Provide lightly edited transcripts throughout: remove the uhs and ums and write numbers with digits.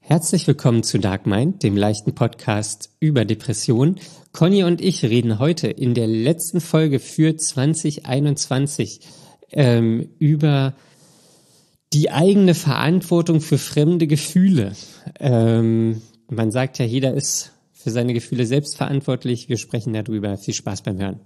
Herzlich willkommen zu Dark Mind, dem leichten Podcast über Depressionen. Conny und ich reden heute in der letzten Folge für 2021 über die eigene Verantwortung für fremde Gefühle. Man sagt ja, jeder ist für seine Gefühle selbst verantwortlich. Wir sprechen darüber. Viel Spaß beim Hören.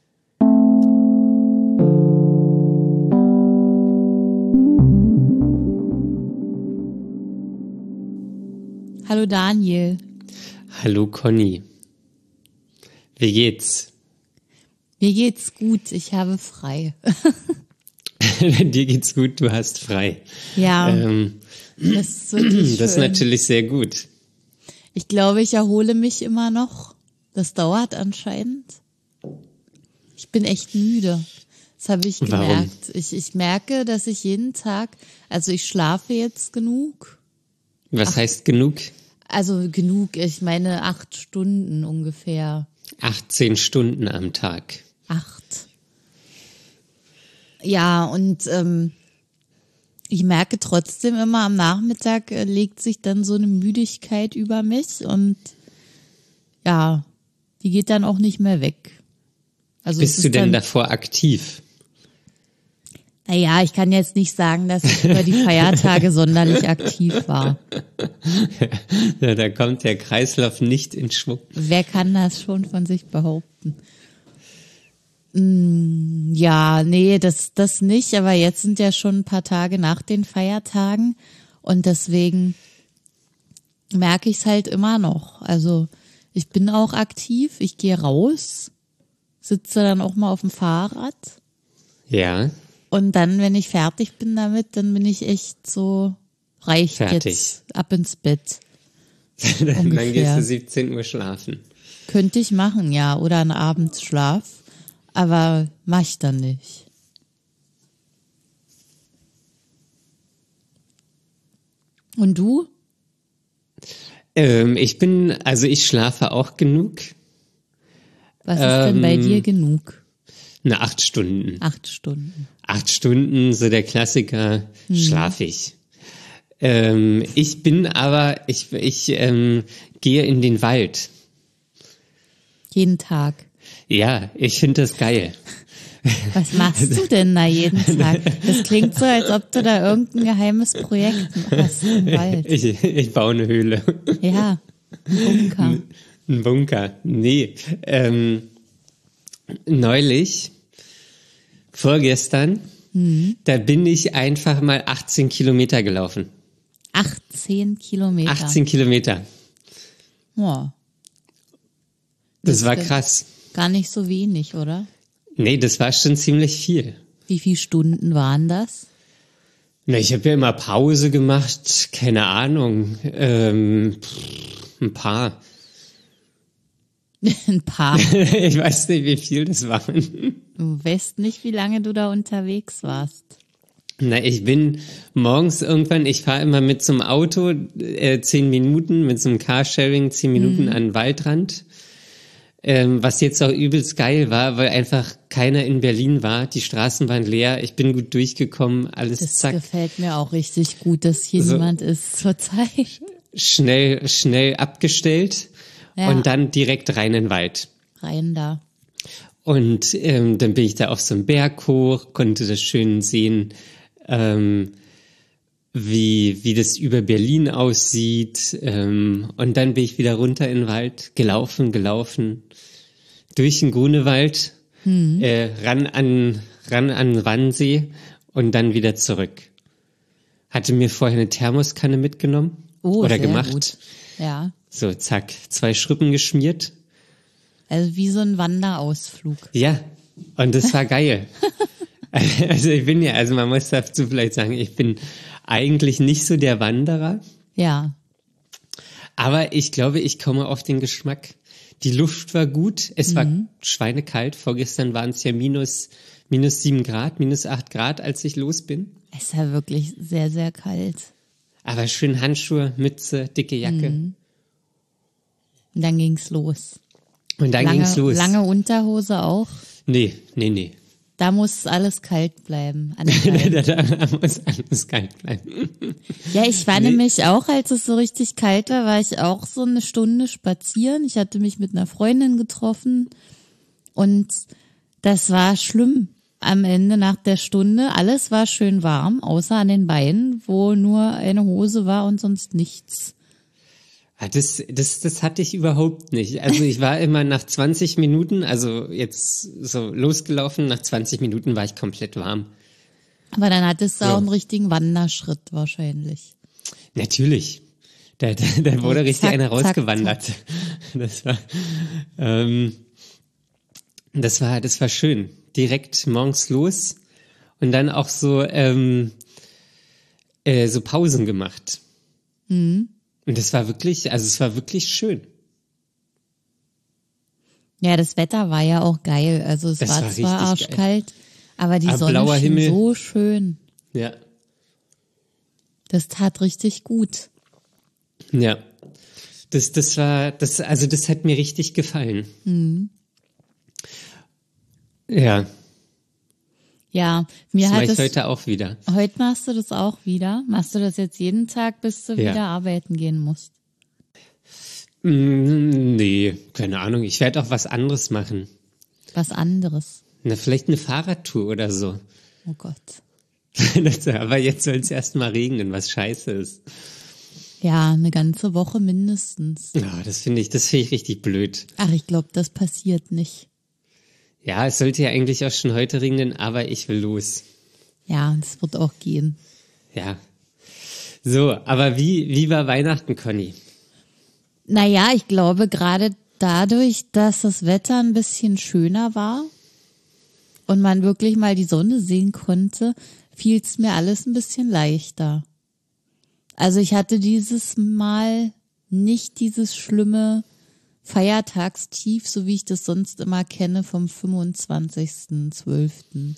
Hallo Daniel. Hallo Conny. Wie geht's? Mir geht's gut, ich habe frei. Dir geht's gut, du hast frei. Ja, das ist wirklich das ist schön. natürlich sehr gut. Ich glaube, ich erhole mich immer noch. Das dauert anscheinend. Ich bin echt müde. Das habe ich gemerkt. Ich merke, dass ich jeden Tag, also ich schlafe jetzt genug. Was heißt genug? Also genug, ich meine 8 Stunden ungefähr. 18 Stunden am Tag. 8. Ja, und ich merke trotzdem immer, am Nachmittag legt sich dann so eine Müdigkeit über mich und ja, die geht dann auch nicht mehr weg. Also Bist du denn davor aktiv? Naja, ich kann jetzt nicht sagen, dass ich über die Feiertage sonderlich aktiv war. Ja, da kommt der Kreislauf nicht in Schwung. Wer kann das schon von sich behaupten? Ja, nee, das nicht, aber jetzt sind ja schon ein paar Tage nach den Feiertagen und deswegen merke ich es halt immer noch. Also ich bin auch aktiv, ich gehe raus, sitze dann auch mal auf dem Fahrrad. Ja. Und dann, wenn ich fertig bin damit, dann bin ich echt so, reicht fertig. Jetzt ab ins Bett. Dann gehst du 17 Uhr schlafen. Könnte ich machen, ja, oder einen Abendsschlaf, aber mach ich dann nicht. Und du? Ich schlafe auch genug. Was ist denn bei dir genug? 8 Stunden. 8 Stunden. 8 Stunden, so der Klassiker, schlafe ich. Ich gehe in den Wald. Jeden Tag. Ja, ich finde das geil. Was machst du denn da jeden Tag? Das klingt so, als ob du da irgendein geheimes Projekt hast im Wald. Ich baue eine Höhle. Ja, ein Bunker. Ein Bunker. Nee, neulich, vorgestern, da bin ich einfach mal 18 Kilometer gelaufen. 18 Kilometer? 18 Kilometer. Ja. Das war krass. Gar nicht so wenig, oder? Nee, das war schon ziemlich viel. Wie viele Stunden waren das? Na, ich habe ja immer Pause gemacht, keine Ahnung, ein paar. Ein paar. Ich weiß nicht, wie viel das waren. Du weißt nicht, wie lange du da unterwegs warst. Na, ich bin morgens irgendwann, ich fahre immer mit so einem Auto 10 Minuten, mit so einem Carsharing 10 Minuten an den Waldrand. Was jetzt auch übelst geil war, weil einfach keiner in Berlin war. Die Straßen waren leer, ich bin gut durchgekommen, alles Das zack. gefällt mir auch richtig gut, dass hier niemand ist zurzeit. Schnell abgestellt und dann direkt rein in den Wald. Rein da. Und dann bin ich da auf so einen Berg hoch, konnte das schön sehen, wie das über Berlin aussieht. Und dann bin ich wieder runter in den Wald, gelaufen, durch den Grunewald, ran an den Wannsee und dann wieder zurück. Hatte mir vorher eine Thermoskanne mitgenommen oder sehr gemacht. Gut. Ja. So, zack, 2 Schrippen geschmiert. Also wie so ein Wanderausflug. Ja, und das war geil. Also man muss dazu vielleicht sagen, ich bin eigentlich nicht so der Wanderer. Ja. Aber ich glaube, ich komme auf den Geschmack. Die Luft war gut, es war schweinekalt. Vorgestern waren es ja minus 7 Grad, minus 8 Grad, als ich los bin. Es ist ja wirklich sehr, sehr kalt. Aber schön Handschuhe, Mütze, dicke Jacke. Und dann ging's los. Und dann ging's los. Lange Unterhose auch? Nee. Da muss alles kalt bleiben. An den Beinen. Da muss alles kalt bleiben. Ja, ich war nämlich auch, als es so richtig kalt war ich auch so eine Stunde spazieren. Ich hatte mich mit einer Freundin getroffen und das war schlimm. Am Ende nach der Stunde, alles war schön warm, außer an den Beinen, wo nur eine Hose war und sonst nichts. Das hatte ich überhaupt nicht. Also ich war immer nach 20 Minuten, also jetzt so losgelaufen, nach 20 Minuten war ich komplett warm. Aber dann hattest du Ja. auch einen richtigen Wanderschritt wahrscheinlich. Natürlich. Da wurde richtig Zack, einer zack, rausgewandert. Das war schön. Direkt morgens los und dann auch so Pausen gemacht. Mhm. Und es war wirklich schön. Ja, das Wetter war ja auch geil. Also es Das war war zwar richtig arschkalt, aber die Aber Sonne blauer schien Himmel. so schön. Ja. Das tat richtig gut. Ja. Das hat mir richtig gefallen. Ja, Ja, mir das mache hat ich es. heute auch wieder. Heute machst du das auch wieder? Machst du das jetzt jeden Tag, bis du Ja. wieder arbeiten gehen musst? Nee, keine Ahnung. Ich werde auch was anderes machen. Was anderes. Na, vielleicht eine Fahrradtour oder so. Oh Gott. Aber jetzt soll es erst mal regnen, was scheiße ist. Ja, eine ganze Woche mindestens. Ja, das finde ich richtig blöd. Ach, ich glaube, das passiert nicht. Ja, es sollte ja eigentlich auch schon heute regnen, aber ich will los. Ja, das wird auch gehen. Ja. So, aber wie war Weihnachten, Conny? Naja, ich glaube, gerade dadurch, dass das Wetter ein bisschen schöner war und man wirklich mal die Sonne sehen konnte, fiel es mir alles ein bisschen leichter. Also ich hatte dieses Mal nicht dieses schlimme Feiertagstief, so wie ich das sonst immer kenne, vom 25.12.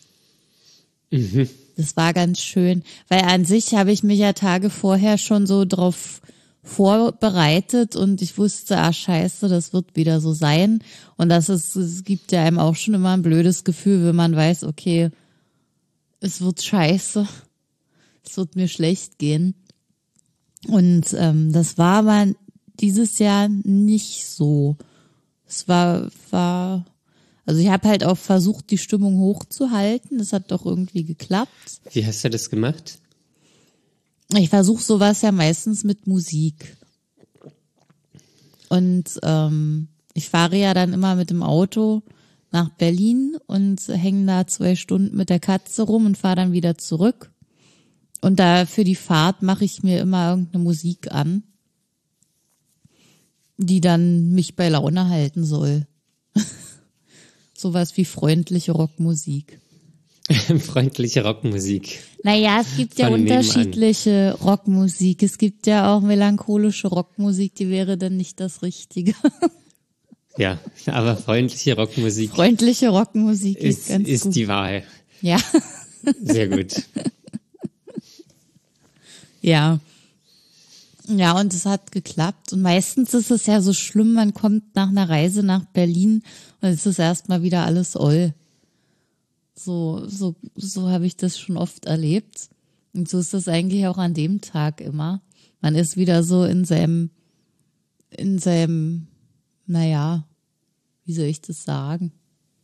Das war ganz schön, weil an sich habe ich mich ja Tage vorher schon so drauf vorbereitet und ich wusste, scheiße, das wird wieder so sein. Und es gibt ja einem auch schon immer ein blödes Gefühl, wenn man weiß, okay, es wird scheiße, es wird mir schlecht gehen. Und das war aber dieses Jahr nicht so. Es war, also ich habe halt auch versucht, die Stimmung hochzuhalten. Das hat doch irgendwie geklappt. Wie hast du das gemacht? Ich versuche sowas ja meistens mit Musik. Und ich fahre ja dann immer mit dem Auto nach Berlin und hänge da 2 Stunden mit der Katze rum und fahre dann wieder zurück. Und da für die Fahrt mache ich mir immer irgendeine Musik an, die dann mich bei Laune halten soll. Sowas wie freundliche Rockmusik. Freundliche Rockmusik. Naja, es gibt ja Von nebenan. unterschiedliche Rockmusik. Es gibt ja auch melancholische Rockmusik, die wäre dann nicht das Richtige. Ja, aber freundliche Rockmusik Freundliche Rockmusik ist ganz ist gut. die Wahl. Ja, Sehr gut. ja. Ja, und es hat geklappt. Und meistens ist es ja so schlimm, man kommt nach einer Reise nach Berlin und es ist erstmal wieder alles oll. So habe ich das schon oft erlebt. Und so ist das eigentlich auch an dem Tag immer. Man ist wieder so in seinem, naja, wie soll ich das sagen?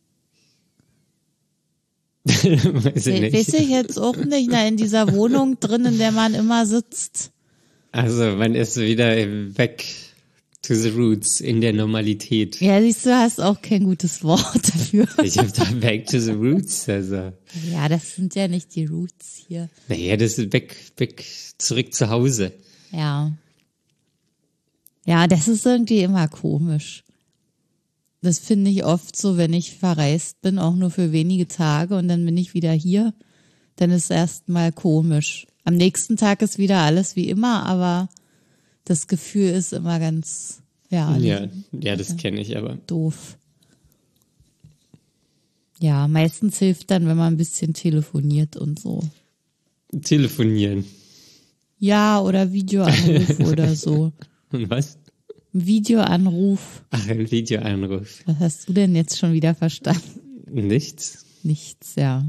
Weiß ich nicht. Weiß ich jetzt auch nicht. Na, in dieser Wohnung drin, in der man immer sitzt. Also man ist wieder back to the roots in der Normalität. Ja, siehst du, hast auch kein gutes Wort dafür. Ich habe da back to the roots, also. Ja, das sind ja nicht die Roots hier. Naja, das ist back zurück zu Hause. Ja. Ja, das ist irgendwie immer komisch. Das finde ich oft so, wenn ich verreist bin, auch nur für wenige Tage und dann bin ich wieder hier, dann ist erstmal komisch. Am nächsten Tag ist wieder alles wie immer, aber das Gefühl ist immer ganz, Ja, das kenne ich aber. doof. Ja, meistens hilft dann, wenn man ein bisschen telefoniert und so. Telefonieren. Ja, oder Videoanruf oder so. Und was? Videoanruf. Ach, ein Videoanruf. Was hast du denn jetzt schon wieder verstanden? Nichts. nichts, ja.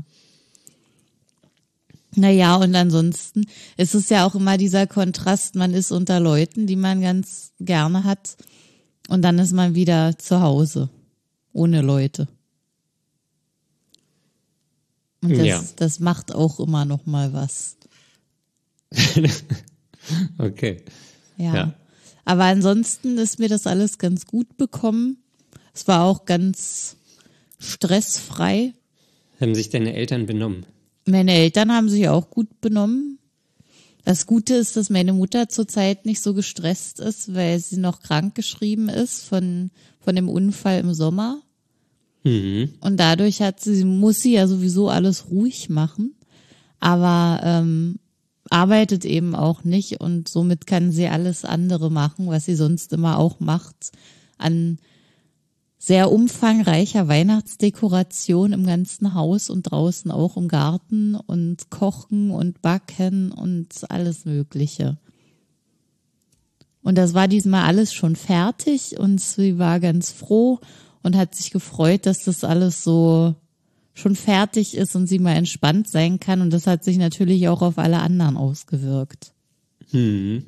Naja, und ansonsten ist es ja auch immer dieser Kontrast, man ist unter Leuten, die man ganz gerne hat, und dann ist man wieder zu Hause, ohne Leute. Und das macht auch immer noch mal was. Okay. Ja. Aber ansonsten ist mir das alles ganz gut bekommen. Es war auch ganz stressfrei. Haben sich deine Eltern benommen? Meine Eltern haben sich auch gut benommen. Das Gute ist, dass meine Mutter zurzeit nicht so gestresst ist, weil sie noch krankgeschrieben ist von dem Unfall im Sommer. Mhm. Und dadurch muss sie ja sowieso alles ruhig machen, aber arbeitet eben auch nicht und somit kann sie alles andere machen, was sie sonst immer auch macht, an sehr umfangreicher Weihnachtsdekoration im ganzen Haus und draußen auch im Garten und kochen und backen und alles Mögliche. Und das war diesmal alles schon fertig und sie war ganz froh und hat sich gefreut, dass das alles so schon fertig ist und sie mal entspannt sein kann. Und das hat sich natürlich auch auf alle anderen ausgewirkt. Mhm.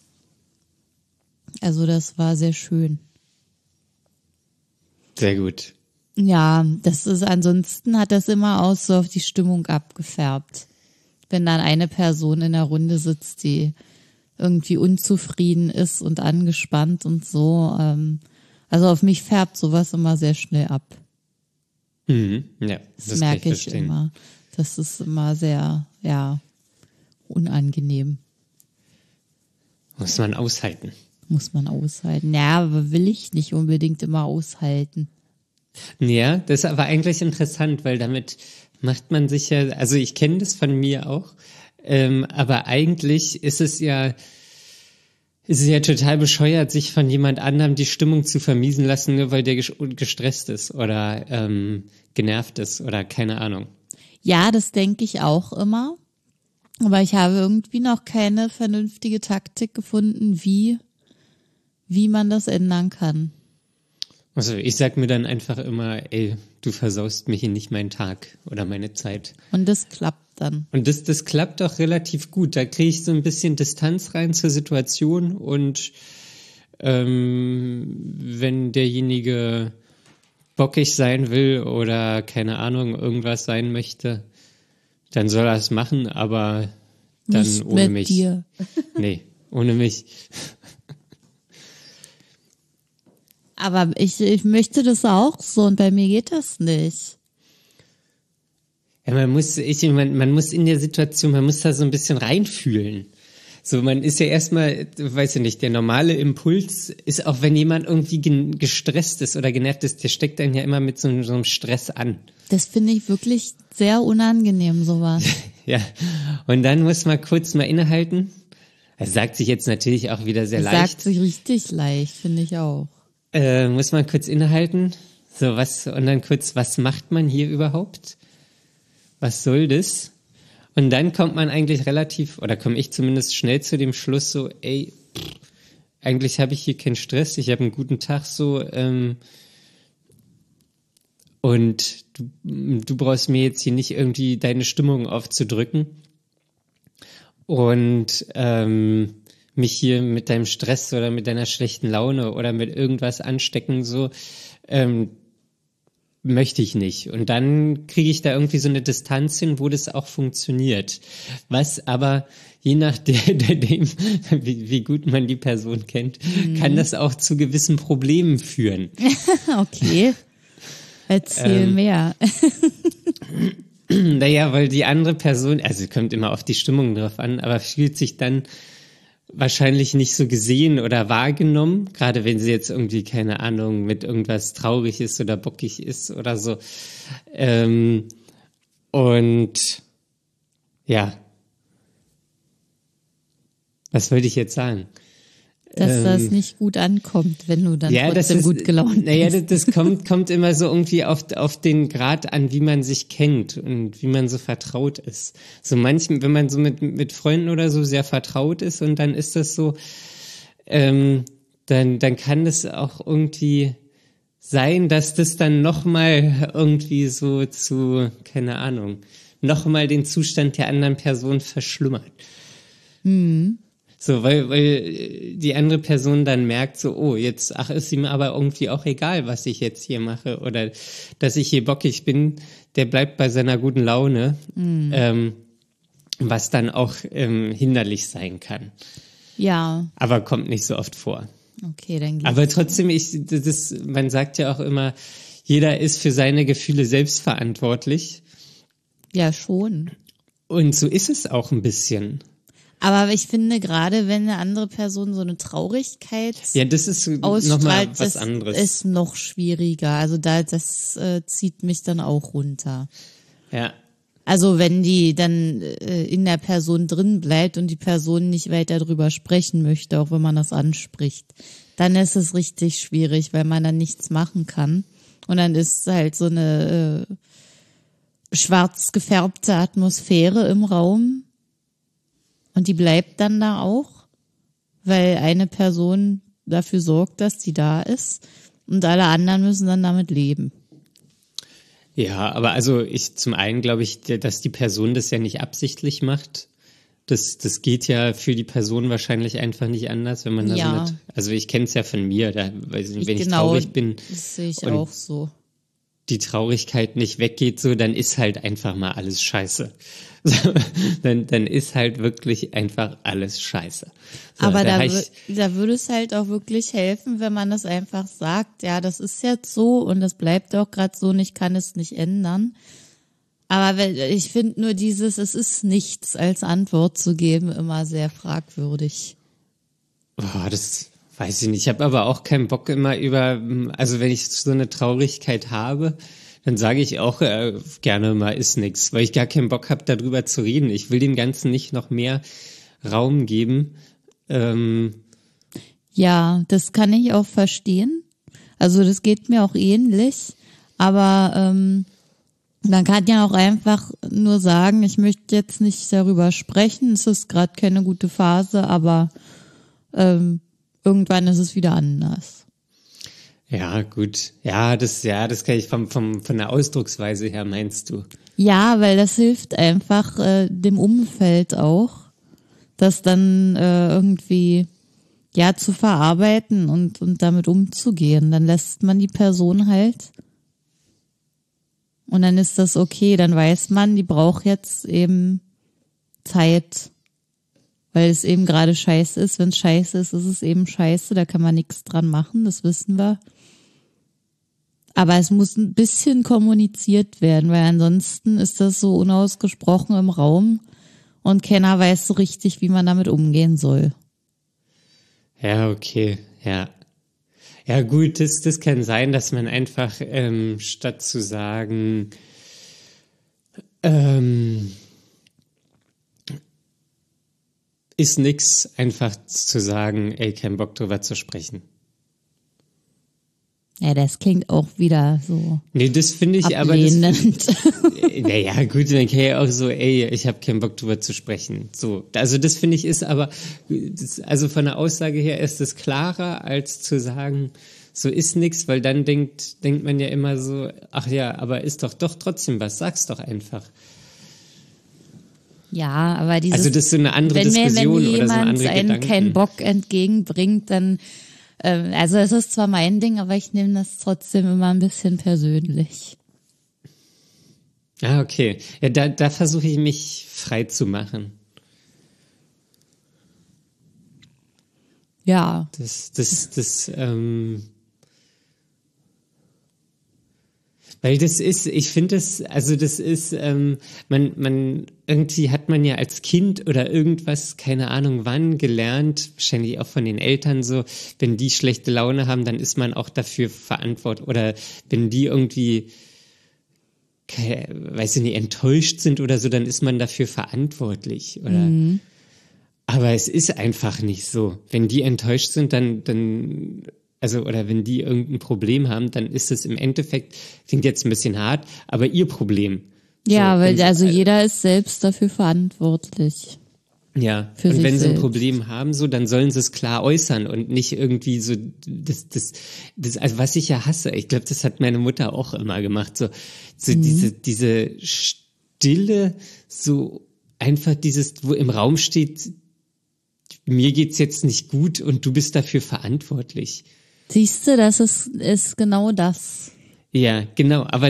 Also das war sehr schön. Sehr gut. Ja, ansonsten hat das immer auch so auf die Stimmung abgefärbt. Wenn dann eine Person in der Runde sitzt, die irgendwie unzufrieden ist und angespannt und so. Also auf mich färbt sowas immer sehr schnell ab. Mhm. Ja, das merke ich immer. Das ist immer sehr, unangenehm. Muss man aushalten. Ja, aber will ich nicht unbedingt immer aushalten. Ja, das ist aber eigentlich interessant, weil damit macht man sich ja, also ich kenne das von mir auch, aber eigentlich ist es ja total bescheuert, sich von jemand anderem die Stimmung zu vermiesen lassen, nur weil der gestresst ist oder genervt ist oder keine Ahnung. Ja, das denke ich auch immer. Aber ich habe irgendwie noch keine vernünftige Taktik gefunden, wie man das ändern kann. Also ich sag mir dann einfach immer, ey, du versaust mir hier nicht meinen Tag oder meine Zeit. Und das klappt dann. Und das klappt auch relativ gut. Da kriege ich so ein bisschen Distanz rein zur Situation und wenn derjenige bockig sein will oder keine Ahnung, irgendwas sein möchte, dann soll er es machen, aber dann nicht ohne mit mich. Dir. Nee, ohne mich. Aber ich möchte das auch so und bei mir geht das nicht. Ja, man muss in der Situation, man muss da so ein bisschen reinfühlen. So, man ist ja erstmal, weiß ich nicht, der normale Impuls ist auch, wenn jemand irgendwie gestresst ist oder genervt ist, der steckt einen ja immer mit so einem Stress an. Das finde ich wirklich sehr unangenehm, sowas. Ja, und dann muss man kurz mal innehalten. Das sagt sich jetzt natürlich auch wieder sehr leicht. Sagt sich richtig leicht, finde ich auch. Muss man kurz innehalten. So, und dann kurz, was macht man hier überhaupt? Was soll das? Und dann kommt man eigentlich oder komme ich zumindest schnell zu dem Schluss so, ey, eigentlich habe ich hier keinen Stress, ich habe einen guten Tag so, und du brauchst mir jetzt hier nicht irgendwie deine Stimmung aufzudrücken und mich hier mit deinem Stress oder mit deiner schlechten Laune oder mit irgendwas anstecken, so, möchte ich nicht. Und dann kriege ich da irgendwie so eine Distanz hin, wo das auch funktioniert. Was aber, je nachdem, wie gut man die Person kennt, kann das auch zu gewissen Problemen führen. Okay. Erzähl mehr. Naja, weil die andere Person, also kommt immer auf die Stimmung drauf an, aber fühlt sich dann wahrscheinlich nicht so gesehen oder wahrgenommen, gerade wenn sie jetzt irgendwie, keine Ahnung, mit irgendwas traurig ist oder bockig ist oder so. Und ja, was wollte ich jetzt sagen? Dass das nicht gut ankommt, wenn du dann trotzdem gut gelaunt bist. Naja, das kommt immer so irgendwie auf den Grad an, wie man sich kennt und wie man so vertraut ist. So manchmal, wenn man so mit Freunden oder so sehr vertraut ist und dann ist das so, dann kann das auch irgendwie sein, dass das dann nochmal irgendwie so zu, keine Ahnung, nochmal den Zustand der anderen Person verschlimmert. So, weil die andere Person dann merkt so, oh, jetzt, ist ihm aber irgendwie auch egal, was ich jetzt hier mache oder dass ich hier bockig bin, der bleibt bei seiner guten Laune, was dann auch hinderlich sein kann. Ja. Aber kommt nicht so oft vor. Okay, dann geht's. Aber trotzdem, man sagt ja auch immer, jeder ist für seine Gefühle selbst verantwortlich. Ja, schon. Und so ist es auch ein bisschen. Aber ich finde, gerade wenn eine andere Person so eine Traurigkeit das ist nochmal was anderes. Das ist noch schwieriger. Also das zieht mich dann auch runter. Ja. Also wenn die dann in der Person drin bleibt und die Person nicht weiter drüber sprechen möchte, auch wenn man das anspricht, dann ist es richtig schwierig, weil man dann nichts machen kann. Und dann ist halt so eine schwarz gefärbte Atmosphäre im Raum. Und die bleibt dann da auch, weil eine Person dafür sorgt, dass die da ist. Und alle anderen müssen dann damit leben. Ja, aber also zum einen glaube ich, dass die Person das ja nicht absichtlich macht. Das geht ja für die Person wahrscheinlich einfach nicht anders, wenn man da so mit, also ich kenne es ja von mir, wenn ich traurig bin. Das sehe ich auch so. Die Traurigkeit nicht weggeht, so, dann ist halt einfach mal alles scheiße. So, dann ist halt wirklich einfach alles scheiße. So, aber da würde es halt auch wirklich helfen, wenn man das einfach sagt, ja, das ist jetzt so und das bleibt auch gerade so und ich kann es nicht ändern. Aber ich finde nur es ist nichts als Antwort zu geben, immer sehr fragwürdig. Boah, das weiß ich nicht. Ich habe aber auch keinen Bock immer also wenn ich so eine Traurigkeit habe, dann sage ich auch gerne mal, ist nix, weil ich gar keinen Bock habe, darüber zu reden. Ich will dem Ganzen nicht noch mehr Raum geben. Ja, das kann ich auch verstehen. Also das geht mir auch ähnlich. Aber man kann ja auch einfach nur sagen, ich möchte jetzt nicht darüber sprechen. Es ist gerade keine gute Phase, aber irgendwann ist es wieder anders. Ja, gut. Ja, das kann ich von der Ausdrucksweise her, meinst du? Ja, weil das hilft einfach dem Umfeld auch, das dann irgendwie zu verarbeiten und damit umzugehen. Dann lässt man die Person halt und dann ist das okay. Dann weiß man, die braucht jetzt eben Zeit, weil es eben gerade scheiße ist. Wenn es scheiße ist, ist es eben scheiße. Da kann man nichts dran machen, das wissen wir. Aber es muss ein bisschen kommuniziert werden, weil ansonsten ist das so unausgesprochen im Raum und keiner weiß so richtig, wie man damit umgehen soll. Ja, okay, ja. Ja gut, das kann sein, dass man einfach statt zu sagen, ist nix, einfach zu sagen, ey, kein Bock drüber zu sprechen. Ja, das klingt auch wieder so. Nee, das finde ich ablehnend. Naja, gut, dann kann ja auch so, ey, ich habe keinen Bock drüber zu sprechen. So, also das finde ich ist aber, also von der Aussage her ist es klarer, als zu sagen, so ist nix, weil dann denkt man ja immer so, ach ja, aber ist doch trotzdem was, sag's doch einfach. Ja, aber also das ist so eine andere Diskussion oder so eine andere Gedanken. Wenn jemand keinen Bock entgegenbringt, dann also es ist zwar mein Ding, aber ich nehme das trotzdem immer ein bisschen persönlich. Ah, okay. Ja, da versuche ich mich frei zu machen. Ja. Weil das ist, ich finde das, also das ist, man irgendwie hat man ja als Kind oder irgendwas, keine Ahnung wann, gelernt, wahrscheinlich auch von den Eltern so, wenn die schlechte Laune haben, dann ist man auch dafür verantwortlich, oder wenn die irgendwie, weiß ich nicht, enttäuscht sind oder so, dann ist man dafür verantwortlich, oder? Aber es ist einfach nicht so. Wenn die enttäuscht sind, dann oder wenn die irgendein Problem haben, dann ist es im Endeffekt, klingt jetzt ein bisschen hart, aber ihr Problem. Ja, so, weil jeder ist selbst dafür verantwortlich. Ja, Für und sich wenn sie ein selbst. Problem haben, so, dann sollen sie es klar äußern und nicht irgendwie so, also was ich ja hasse, ich glaube, das hat meine Mutter auch immer gemacht, so diese Stille, so einfach dieses, wo im Raum steht, mir geht's jetzt nicht gut und du bist dafür verantwortlich. Siehst du, das ist genau das. Ja, genau, aber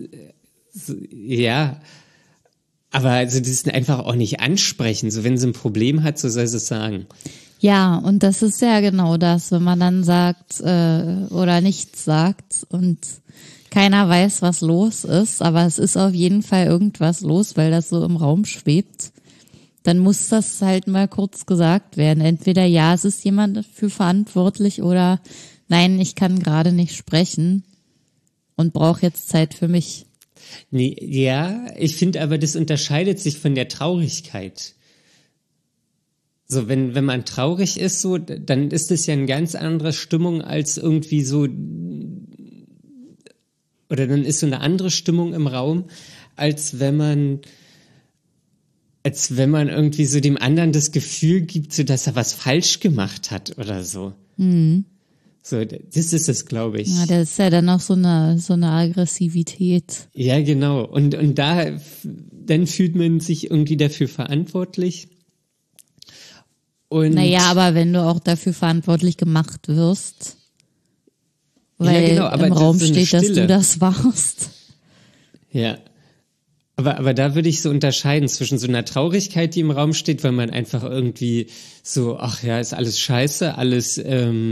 ja, aber also das ist einfach auch nicht ansprechen. So, wenn sie ein Problem hat, so soll sie es sagen. Ja, und das ist ja genau das, wenn man dann sagt oder nichts sagt und keiner weiß, was los ist, aber es ist auf jeden Fall irgendwas los, weil das so im Raum schwebt, dann muss das halt mal kurz gesagt werden. Entweder ja, es ist jemand dafür verantwortlich oder nein, ich kann gerade nicht sprechen und brauche jetzt Zeit für mich. Nee, ja, ich finde aber, das unterscheidet sich von der Traurigkeit. So, wenn man traurig ist, so, dann ist es ja eine ganz andere Stimmung als irgendwie so, oder dann ist so eine andere Stimmung im Raum, als wenn man irgendwie so dem anderen das Gefühl gibt, so, dass er was falsch gemacht hat oder so. So, das ist es, glaube ich. Ja, das ist ja dann auch so eine Aggressivität. Ja, genau. Und dann fühlt man sich irgendwie dafür verantwortlich. Und Naja, aber wenn du auch dafür verantwortlich gemacht wirst, weil ja, genau, aber im Raum so eine steht, dass Stille. du das warst. Ja. Aber da würde ich so unterscheiden zwischen so einer Traurigkeit, die im Raum steht, weil man einfach irgendwie so, ach ja, ist alles scheiße, alles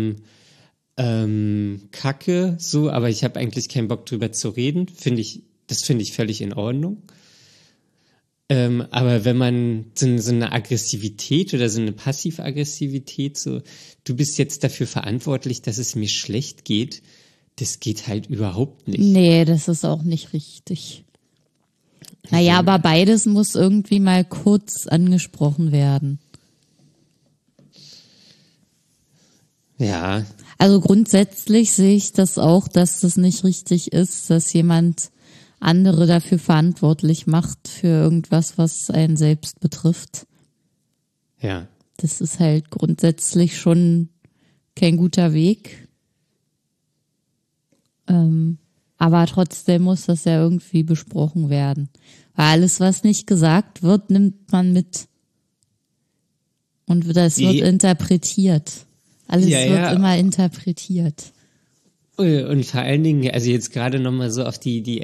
Kacke, so, aber ich habe eigentlich keinen Bock drüber zu reden, das finde ich völlig in Ordnung. Aber wenn man so eine Aggressivität oder so eine Passiv-Aggressivität, so, du bist jetzt dafür verantwortlich, dass es mir schlecht geht, das geht halt überhaupt nicht. Nee, das ist auch nicht richtig. Naja, aber beides muss irgendwie mal kurz angesprochen werden. Ja, Also grundsätzlich sehe ich das auch, dass das nicht richtig ist, dass jemand andere dafür verantwortlich macht für irgendwas, was einen selbst betrifft. ja. Das ist halt grundsätzlich schon kein guter Weg. Aber trotzdem muss das ja irgendwie besprochen werden. Weil alles, was nicht gesagt wird, nimmt man mit. Und das wird interpretiert. Alles Ja, wird ja. immer interpretiert. Und vor allen Dingen, also jetzt gerade nochmal so auf die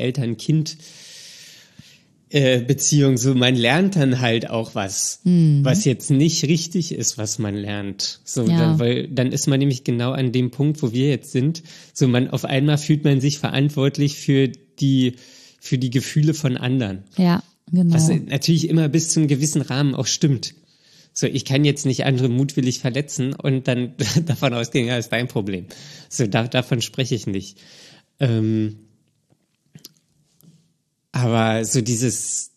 Eltern-Kind-Beziehung, so man lernt dann halt auch was jetzt nicht richtig ist, was man lernt. So, Ja. weil dann ist man nämlich genau an dem Punkt, wo wir jetzt sind. So, auf einmal fühlt man sich verantwortlich für die Gefühle von anderen. Ja, genau. Was natürlich immer bis zu einem gewissen Rahmen auch stimmt. So, ich kann jetzt nicht andere mutwillig verletzen und dann davon ausgehen, ja, ist dein Problem. So, davon spreche ich nicht. Aber so dieses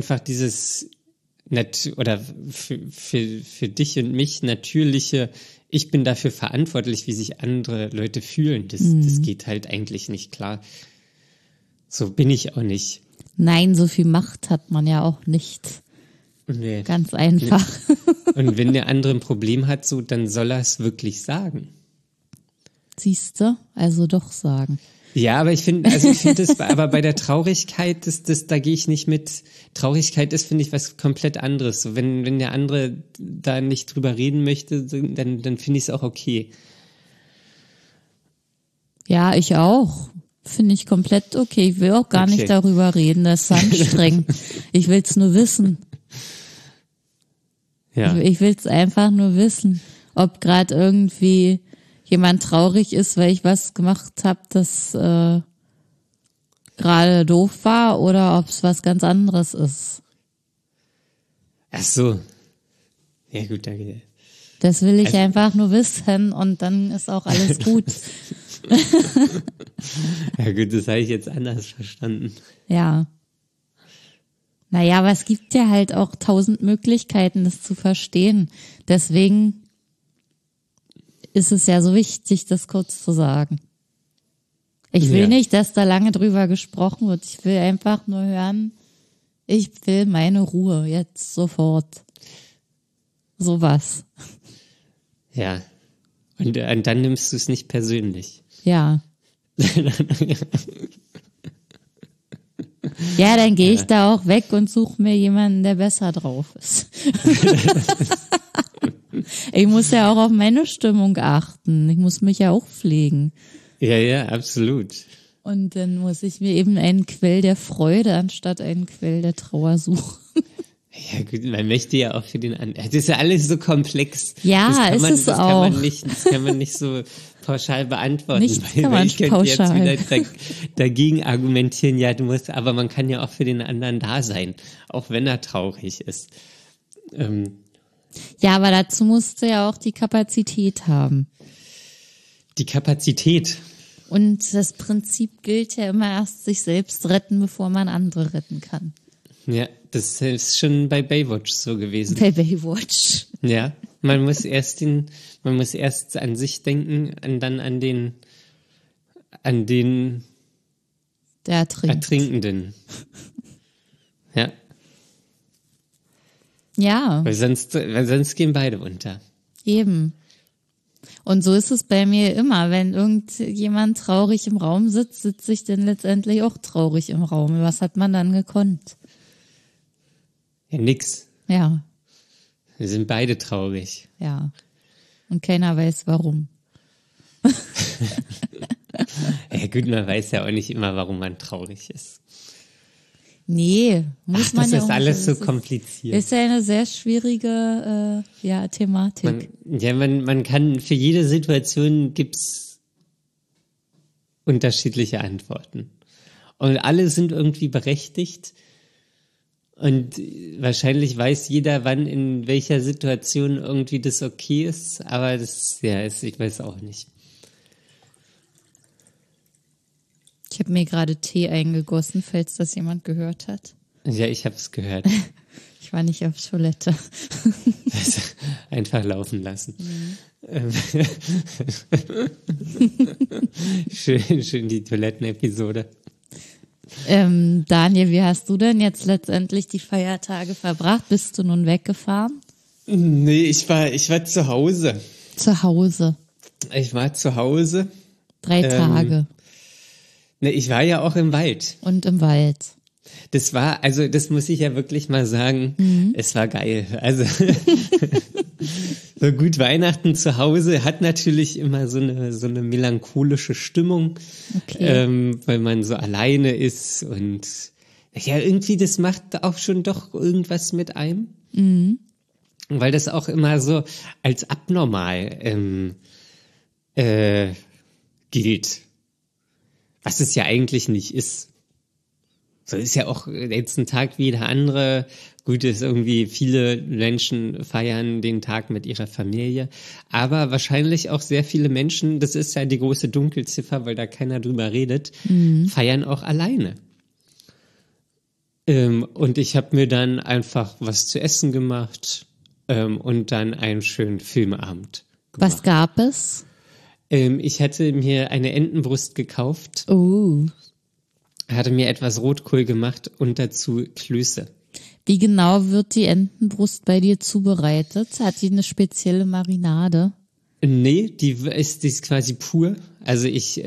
oder für dich und mich natürliche, ich bin dafür verantwortlich, wie sich andere Leute fühlen. Das geht halt eigentlich nicht klar. So bin ich auch nicht. Nein, so viel Macht hat man ja auch nicht. Nee. Ganz einfach. Und wenn der andere ein Problem hat, so, dann soll er es wirklich sagen. Siehste, also doch sagen. Ja, aber ich finde das, aber bei der Traurigkeit, da gehe ich nicht mit. Traurigkeit ist, finde ich, was komplett anderes. So, wenn der andere da nicht drüber reden möchte, dann finde ich es auch okay. Ja, ich auch. Finde ich komplett okay. Ich will auch gar Okay. nicht darüber reden, das ist anstrengend. Ich will's nur wissen. Ja. Ich will's einfach nur wissen, ob gerade irgendwie jemand traurig ist, weil ich was gemacht habe, das gerade doof war, oder ob es was ganz anderes ist. Ach so. Ja, gut, danke. Das will ich Also- einfach nur wissen und dann ist auch alles gut. Ja, gut, das habe ich jetzt anders verstanden. Ja. Naja, aber es gibt ja halt auch 1000 Möglichkeiten, das zu verstehen. Deswegen ist es ja so wichtig, das kurz zu sagen. Ich will Ja. nicht, dass da lange drüber gesprochen wird. Ich will einfach nur hören, ich will meine Ruhe jetzt sofort. Sowas. Ja. Und dann nimmst du es nicht persönlich. Ja. Ja, dann gehe ich da auch weg und suche mir jemanden, der besser drauf ist. Ich muss ja auch auf meine Stimmung achten. Ich muss mich ja auch pflegen. Ja, absolut. Und dann muss ich mir eben einen Quell der Freude anstatt einen Quell der Trauer suchen. Ja gut, man möchte ja auch für den anderen. Das ist ja alles so komplex. Ja, ist es auch. Das kann man nicht so pauschal beantworten. Nichts kann man ich könnte pauschal. jetzt wieder dagegen argumentieren, ja, aber man kann ja auch für den anderen da sein, auch wenn er traurig ist. Ja, aber dazu musst du ja auch die Kapazität haben. Die Kapazität. Und das Prinzip gilt ja immer erst sich selbst retten, bevor man andere retten kann. Ja, das ist schon bei Baywatch so gewesen. Bei Baywatch. Ja, man muss erst an sich denken und dann an den Der Ertrinkenden. Ja. Ja. Weil sonst gehen beide unter. Eben. Und so ist es bei mir immer. Wenn irgendjemand traurig im Raum sitzt, sitze ich dann letztendlich auch traurig im Raum. Was hat man dann gekonnt? Ja, nix. Ja, Wir sind beide traurig. ja. Und keiner weiß warum. Ja gut, man weiß ja auch nicht immer, warum man traurig ist. Nee, muss man Das ja ist auch alles so nicht. kompliziert. Ist ja eine sehr schwierige Thematik. Man kann, für jede Situation gibt's unterschiedliche Antworten. Und alle sind irgendwie berechtigt. Und wahrscheinlich weiß jeder, wann in welcher Situation irgendwie das okay ist. Aber ich weiß auch nicht. Ich habe mir gerade Tee eingegossen, falls das jemand gehört hat. Ja, ich habe es gehört. Ich war nicht auf Toilette. Einfach laufen lassen. Schön die Toilettenepisode. Daniel, wie hast du denn jetzt letztendlich die Feiertage verbracht? Bist du nun weggefahren? Nee, ich war zu Hause. Zu Hause. Ich war zu Hause. 3 Tage. Ne, ich war ja auch im Wald. Und im Wald. Das muss ich ja wirklich mal sagen, es war geil. Also so gut Weihnachten zu Hause hat natürlich immer so eine melancholische Stimmung, Okay. weil man so alleine ist und ja, irgendwie das macht auch schon doch irgendwas mit einem. Weil das auch immer so als abnormal gilt. Was es ja eigentlich nicht ist. So ist ja auch jetzt ein Tag wie jeder andere. Gut, ist irgendwie, viele Menschen feiern den Tag mit ihrer Familie. Aber wahrscheinlich auch sehr viele Menschen, das ist ja die große Dunkelziffer, weil da keiner drüber redet, feiern auch alleine. Und ich habe mir dann einfach was zu essen gemacht und dann einen schönen Filmabend gemacht. Was gab es? Ich hatte mir eine Entenbrust gekauft, hatte mir etwas Rotkohl gemacht und dazu Klöße. Wie genau wird die Entenbrust bei dir zubereitet? Hat die eine spezielle Marinade? Nee, die ist quasi pur. Also ich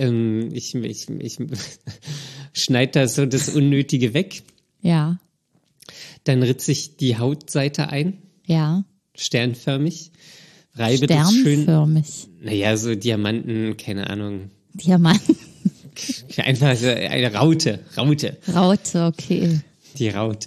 schneide da so das Unnötige weg. Ja, Dann ritze ich die Hautseite ein, ja. sternförmig. Reibe das schön. Sternförmig. Naja, so Diamanten, keine Ahnung. Diamant. Einfach so eine Raute. Raute, okay. Die Raute.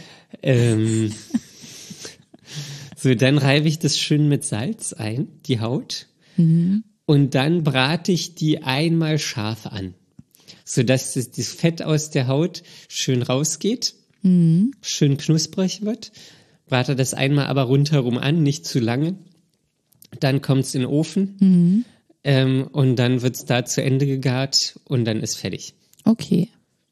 So, dann reibe ich das schön mit Salz ein, die Haut. Und dann brate ich die einmal scharf an, sodass das Fett aus der Haut schön rausgeht, schön knusprig wird. Brate das einmal aber rundherum an, nicht zu lange. Dann kommt's in den Ofen und dann wird's da zu Ende gegart und dann ist fertig. Okay.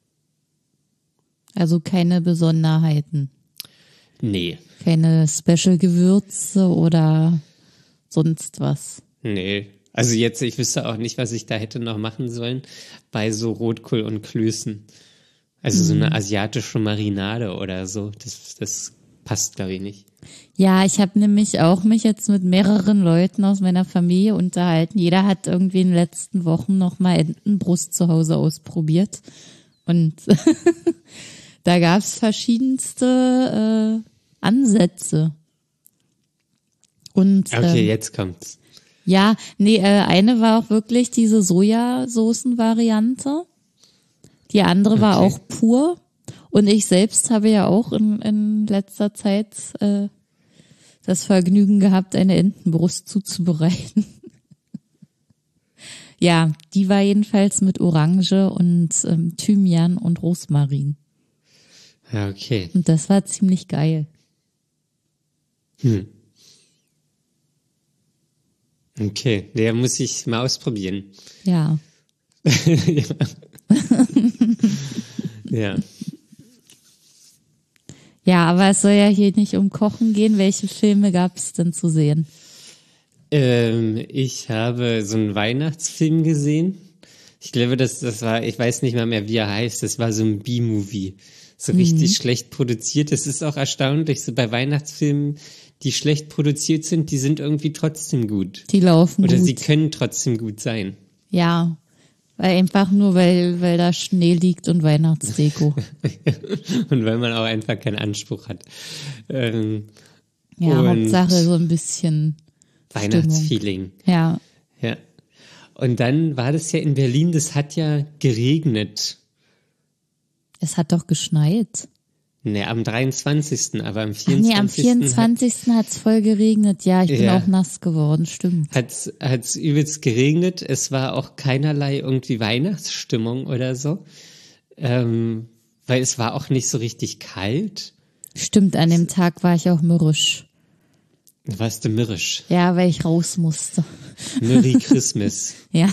Also keine Besonderheiten. Nee. Keine Special-Gewürze oder sonst was. Nee. Also jetzt, ich wüsste auch nicht, was ich da hätte noch machen sollen bei so Rotkohl und Klößen. Also so eine asiatische Marinade oder so. Das passt, glaube ich, nicht. Ja, ich habe nämlich auch mich jetzt mit mehreren Leuten aus meiner Familie unterhalten. Jeder hat irgendwie in den letzten Wochen nochmal Entenbrust zu Hause ausprobiert. Und da gab's verschiedenste Ansätze. Und Okay, jetzt kommt's. ja, nee, eine war auch wirklich diese Sojasaucen-Variante. Die andere war Okay. auch pur. Und ich selbst habe ja auch in letzter Zeit das Vergnügen gehabt, eine Entenbrust zuzubereiten. Ja, die war jedenfalls mit Orange und Thymian und Rosmarin. Ja, okay. Und das war ziemlich geil. Okay, der muss ich mal ausprobieren. Ja. Ja. Ja, aber es soll ja hier nicht um Kochen gehen. Welche Filme gab es denn zu sehen? Ich habe so einen Weihnachtsfilm gesehen. Ich glaube, das war, ich weiß nicht mal mehr, wie er heißt. Das war so ein B-Movie. So richtig schlecht produziert. Das ist auch erstaunlich, so bei Weihnachtsfilmen, die schlecht produziert sind, die sind irgendwie trotzdem gut. Die laufen Oder gut. sie können trotzdem gut sein. Ja, weil einfach nur, weil da Schnee liegt und Weihnachtsdeko. Und weil man auch einfach keinen Anspruch hat. Ja, Und Hauptsache so ein bisschen Weihnachtsfeeling. Ja, Ja. Und dann war das ja in Berlin, das hat ja geregnet. es hat doch geschneit. Ne, am 23., aber am Ach 24. nee, am 24. hat's voll geregnet. Ja, ich bin Ja. auch nass geworden, stimmt. hat's übelst geregnet. Es war auch keinerlei irgendwie Weihnachtsstimmung oder so. Weil es war auch nicht so richtig kalt. Stimmt, an dem Tag war ich auch mürrisch. Warst du mürrisch? Ja, weil ich raus musste. Merry Christmas. Ja.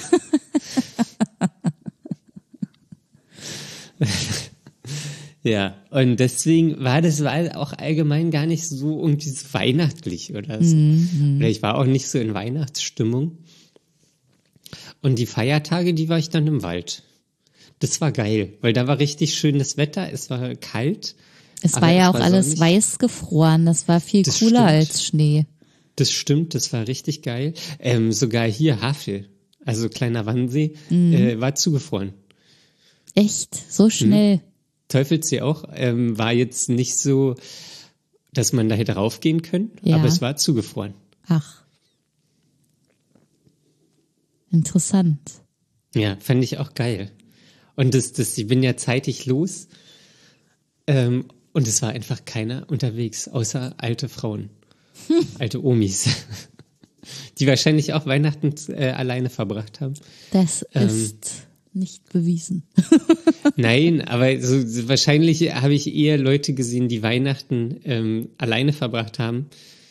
Ja, und deswegen war das auch allgemein gar nicht so irgendwie so weihnachtlich oder so. Oder ich war auch nicht so in Weihnachtsstimmung. Und die Feiertage, die war ich dann im Wald. Das war geil, weil da war richtig schönes Wetter, es war kalt. Es aber war ja es auch alles sonnig. weiß gefroren. Das war viel Das cooler stimmt. als Schnee. Das stimmt, das war richtig geil. Sogar hier Havel, also kleiner Wannsee, war zugefroren. Echt? So schnell? Teufelssee auch, war jetzt nicht so, dass man da hätte raufgehen können, Ja. aber es war zugefroren. Ach. Interessant. Ja, fand ich auch geil. Und ich bin ja zeitig los, und es war einfach keiner unterwegs, außer alte Frauen, alte Omis, die wahrscheinlich auch Weihnachten alleine verbracht haben. Das ist nicht bewiesen. Nein, aber so, wahrscheinlich habe ich eher Leute gesehen, die Weihnachten alleine verbracht haben,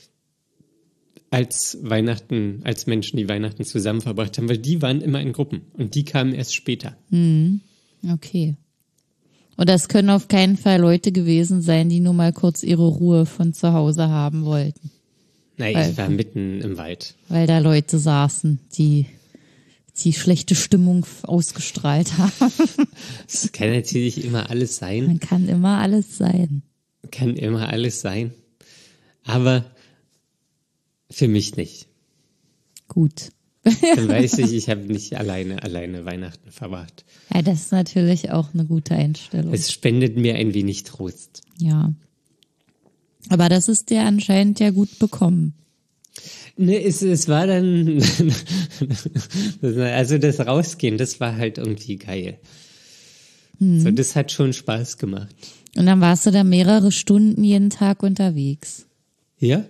als Menschen, die Weihnachten zusammen verbracht haben, weil die waren immer in Gruppen und die kamen erst später. Okay. Und das können auf keinen Fall Leute gewesen sein, die nur mal kurz ihre Ruhe von zu Hause haben wollten. Nein, ich war mitten im Wald. Weil da Leute saßen, die schlechte Stimmung ausgestrahlt haben. Es kann natürlich immer alles sein. Man kann immer alles sein. Kann immer alles sein. Aber für mich nicht. Gut. Dann weiß ich habe nicht alleine Weihnachten verbracht. Ja, das ist natürlich auch eine gute Einstellung. Es spendet mir ein wenig Trost. Ja. Aber das ist dir anscheinend ja gut bekommen. Ne, es war dann, also das Rausgehen, das war halt irgendwie geil. So, das hat schon Spaß gemacht. Und dann warst du da mehrere Stunden jeden Tag unterwegs. Ja?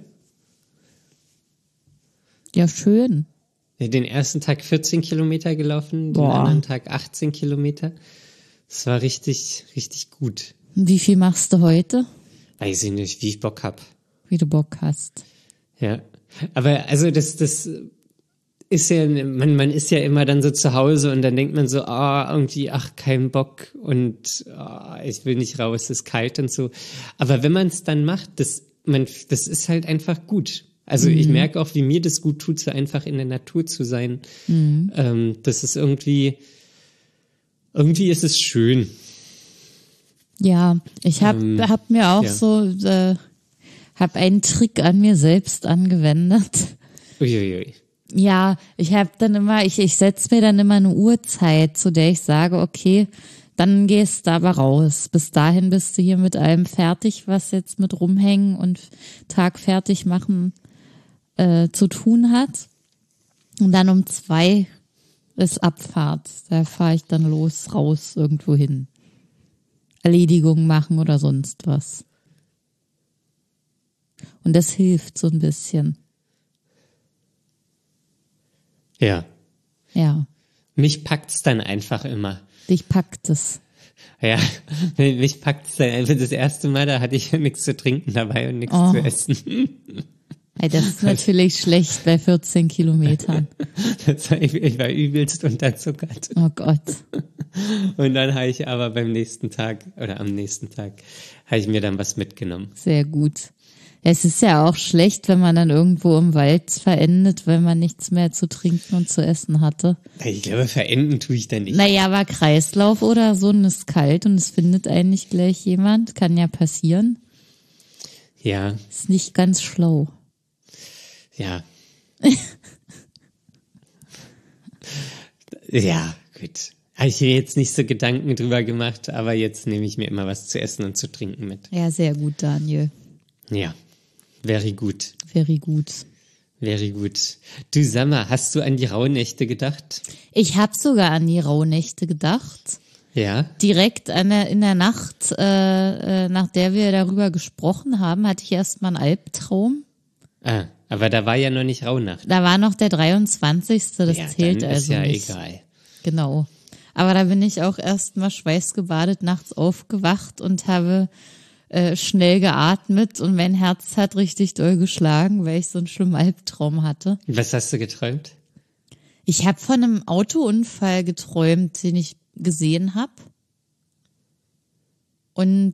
Ja, schön. Ja, den ersten Tag 14 Kilometer gelaufen, den Boah. anderen Tag 18 Kilometer. Das war richtig, richtig gut. Und wie viel machst du heute? Weiß ich nicht, wie ich Bock hab. Wie du Bock hast. Ja. Aber also das ist ja, man ist ja immer dann so zu Hause und dann denkt man so, irgendwie, kein Bock und ich will nicht raus, es ist kalt und so. Aber wenn man es dann macht, das ist halt einfach gut. Also ich merke auch, wie mir das gut tut, so einfach in der Natur zu sein. Das ist irgendwie ist es schön. Ja, ich hab mir auch ja. so habe einen Trick an mir selbst angewendet. Uiuiui. Ja, ich setze mir dann immer eine Uhrzeit, zu der ich sage, okay, dann gehst du aber raus. Bis dahin bist du hier mit allem fertig, was jetzt mit rumhängen und Tag fertig machen zu tun hat. Und dann um 2 ist Abfahrt. Da fahre ich dann raus, irgendwo hin. Erledigungen machen oder sonst was. Und das hilft so ein bisschen. Ja. Ja. Mich packt's dann einfach immer. Dich packt es. Ja, mich packt's dann einfach das erste Mal, da hatte ich nichts zu trinken dabei und nichts zu essen. Hey, das ist natürlich schlecht bei 14 Kilometern. Ich war übelst unterzuckert. Oh Gott. Und dann habe ich aber am nächsten Tag habe ich mir dann was mitgenommen. Sehr gut. Es ist ja auch schlecht, wenn man dann irgendwo im Wald verendet, weil man nichts mehr zu trinken und zu essen hatte. Ich glaube, verenden tue ich da nicht. Naja, aber Kreislauf oder so und es ist kalt und es findet einen nicht gleich jemand. Kann ja passieren. Ja. Ist nicht ganz schlau. Ja. Ja, gut. Habe ich mir jetzt nicht so Gedanken drüber gemacht, aber jetzt nehme ich mir immer was zu essen und zu trinken mit. Ja, sehr gut, Daniel. Ja, very gut. Very gut. Very gut. Du, sag mal, hast du an die Rauhnächte gedacht? Ich habe sogar an die Rauhnächte gedacht. Ja. Direkt in der Nacht, nach der wir darüber gesprochen haben, hatte ich erst mal einen Albtraum. Ah, aber da war ja noch nicht Rauhnacht. Da war noch der 23. Das ja, zählt dann also ist ja nicht. egal. Genau. Aber da bin ich auch erst mal schweißgebadet nachts aufgewacht und habe schnell geatmet und mein Herz hat richtig doll geschlagen, weil ich so einen schlimmen Albtraum hatte. Was hast du geträumt? Ich habe von einem Autounfall geträumt, den ich gesehen habe. Und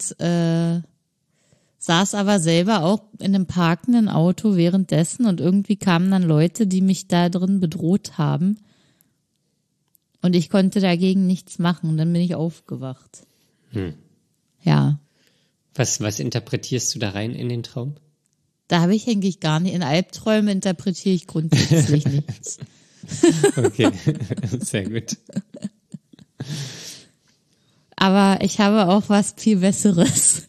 saß aber selber auch in einem parkenden Auto währenddessen und irgendwie kamen dann Leute, die mich da drin bedroht haben. Und ich konnte dagegen nichts machen und dann bin ich aufgewacht. Ja. Was interpretierst du da rein in den Traum? Da habe ich eigentlich gar nicht. In Albträumen interpretiere ich grundsätzlich nichts. Okay, sehr gut. Aber ich habe auch was viel Besseres,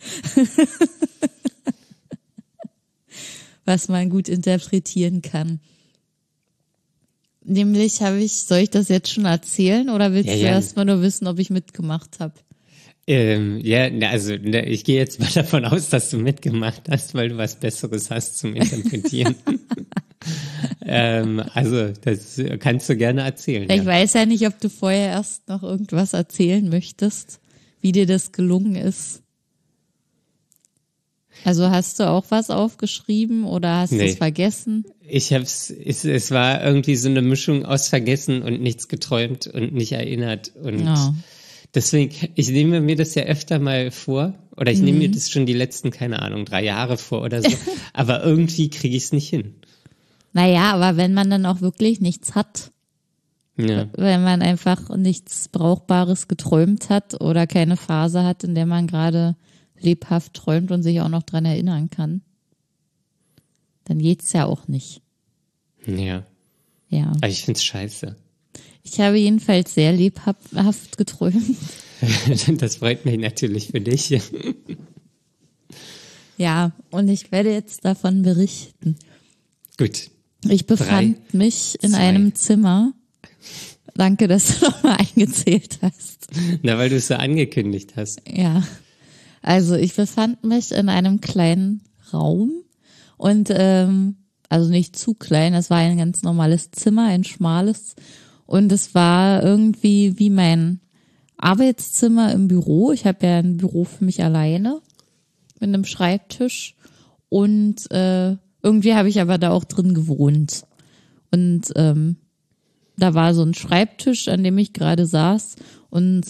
was man gut interpretieren kann. Nämlich soll ich das jetzt schon erzählen oder willst du erst mal nur wissen, ob ich mitgemacht habe? Ich gehe jetzt mal davon aus, dass du mitgemacht hast, weil du was Besseres hast zum Interpretieren. Also, das kannst du gerne erzählen. Ich weiß ja nicht, ob du vorher erst noch irgendwas erzählen möchtest, wie dir das gelungen ist. Also hast du auch was aufgeschrieben oder hast du es vergessen? Es war irgendwie so eine Mischung aus vergessen und nichts geträumt und nicht erinnert und deswegen, ich nehme mir das ja öfter mal vor, oder ich nehme mir das schon die letzten, 3 Jahre vor oder so, aber irgendwie kriege ich es nicht hin. Naja, aber wenn man dann auch wirklich nichts hat, wenn man einfach nichts Brauchbares geträumt hat oder keine Phase hat, in der man gerade lebhaft träumt und sich auch noch dran erinnern kann, dann geht's ja auch nicht. Ja. Aber ich find's scheiße. Ich habe jedenfalls sehr lebhaft geträumt. Das freut mich natürlich für dich. Ja, und ich werde jetzt davon berichten. Gut. Ich befand mich in einem Zimmer. Danke, dass du nochmal eingezählt hast. Na, weil du es so angekündigt hast. Ja. Also ich befand mich in einem kleinen Raum und also nicht zu klein, es war ein ganz normales Zimmer, ein schmales und es war irgendwie wie mein Arbeitszimmer im Büro. Ich habe ja ein Büro für mich alleine mit einem Schreibtisch und irgendwie habe ich aber da auch drin gewohnt und da war so ein Schreibtisch, an dem ich gerade saß und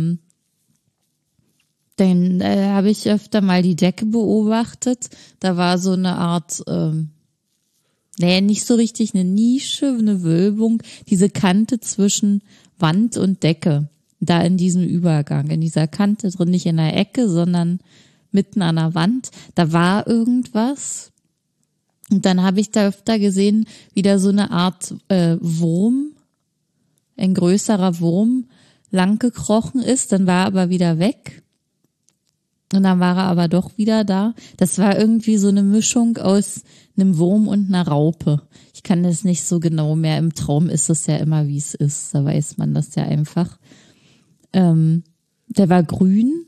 dann habe ich öfter mal die Decke beobachtet. Da war so eine Art, nicht so richtig eine Nische, eine Wölbung, diese Kante zwischen Wand und Decke. Da in diesem Übergang, in dieser Kante drin, nicht in der Ecke, sondern mitten an der Wand. Da war irgendwas. Und dann habe ich da öfter gesehen, wie da so eine Art Wurm, ein größerer Wurm, lang gekrochen ist. Dann war er aber wieder weg. Und dann war er aber doch wieder da. Das war irgendwie so eine Mischung aus einem Wurm und einer Raupe. Ich kann das nicht so genau mehr. Im Traum ist es ja immer, wie es ist. Da weiß man das ja einfach. Der war grün.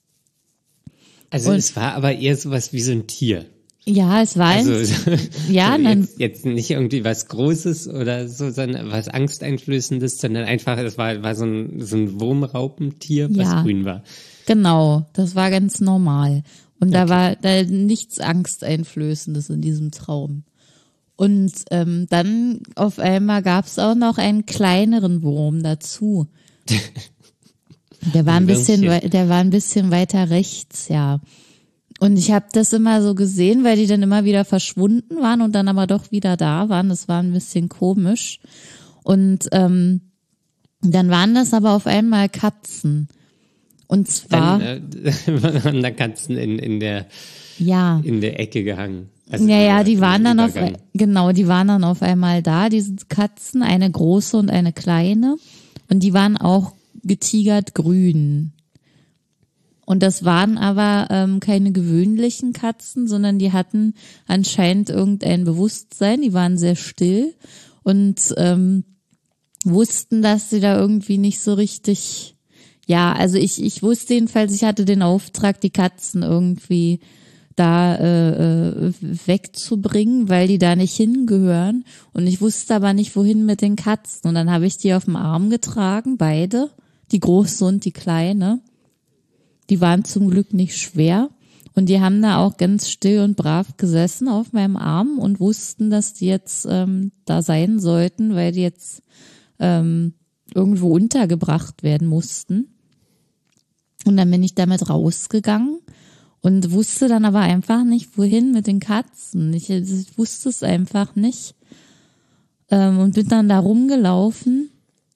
Also es war aber eher sowas wie so ein Tier. Ja, es war Also ja, dann, jetzt nicht irgendwie was Großes oder so, sondern was Angsteinflößendes, sondern einfach, es war so ein Wurmraupentier, was Ja. grün war. genau, das war ganz normal. Und da war da nichts Angsteinflößendes in diesem Traum. Und dann auf einmal gab es auch noch einen kleineren Wurm dazu. Der war ein bisschen weiter rechts, ja. Und ich habe das immer so gesehen, weil die dann immer wieder verschwunden waren und dann aber doch wieder da waren. Das war ein bisschen komisch. Und dann waren das aber auf einmal Katzen. Und zwar Waren da Katzen in der Ecke gehangen. Also die waren dann Übergang. die waren dann auf einmal da, diese Katzen, eine große und eine kleine. Und die waren auch getigert grün. Und das waren aber keine gewöhnlichen Katzen, sondern die hatten anscheinend irgendein Bewusstsein. Die waren sehr still und wussten, dass sie da irgendwie nicht so richtig, ja, also ich wusste jedenfalls, ich hatte den Auftrag, die Katzen irgendwie da wegzubringen, weil die da nicht hingehören. Und ich wusste aber nicht, wohin mit den Katzen. Und dann habe ich die auf dem Arm getragen, beide, die große und die kleine. Die waren zum Glück nicht schwer. Und die haben da auch ganz still und brav gesessen auf meinem Arm und wussten, dass die jetzt da sein sollten, weil die jetzt irgendwo untergebracht werden mussten. Und dann bin ich damit rausgegangen und wusste dann aber einfach nicht, wohin mit den Katzen. Ich wusste es einfach nicht. Und bin dann da rumgelaufen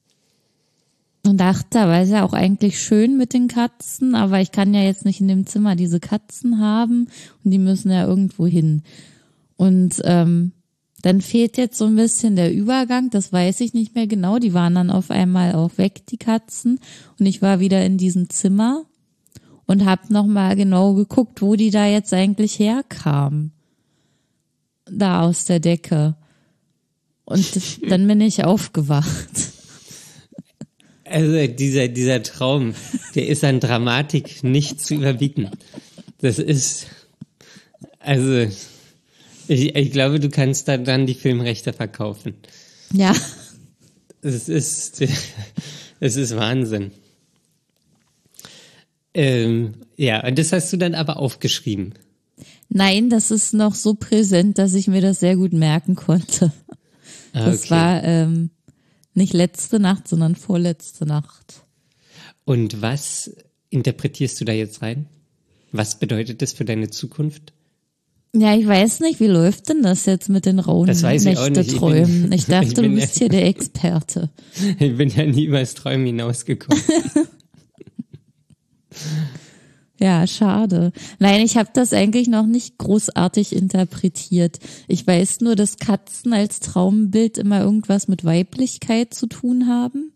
und dachte, aber ist ja auch eigentlich schön mit den Katzen, aber ich kann ja jetzt nicht in dem Zimmer diese Katzen haben und die müssen ja irgendwo hin. Und dann fehlt jetzt so ein bisschen der Übergang, das weiß ich nicht mehr genau. Die waren dann auf einmal auch weg, die Katzen. Und ich war wieder in diesem Zimmer und habe nochmal genau geguckt, wo die da jetzt eigentlich herkamen. Da aus der Decke. Und dann bin ich aufgewacht. Also dieser Traum, der ist an Dramatik nicht zu überbieten. Das ist, also ich glaube, du kannst da dann die Filmrechte verkaufen. Ja. Es ist Wahnsinn. Ja, und das hast du dann aber aufgeschrieben. Nein, das ist noch so präsent, dass ich mir das sehr gut merken konnte. Das war nicht letzte Nacht, sondern vorletzte Nacht. Und was interpretierst du da jetzt rein? Was bedeutet das für deine Zukunft? Ja, ich weiß nicht, wie läuft denn das jetzt mit den rauen Nächte-Träumen? Ich dachte, du bist hier der Experte. Ich bin ja nie übers Träumen hinausgekommen. Ja, schade. Nein, ich habe das eigentlich noch nicht großartig interpretiert. Ich weiß nur, dass Katzen als Traumbild immer irgendwas mit Weiblichkeit zu tun haben.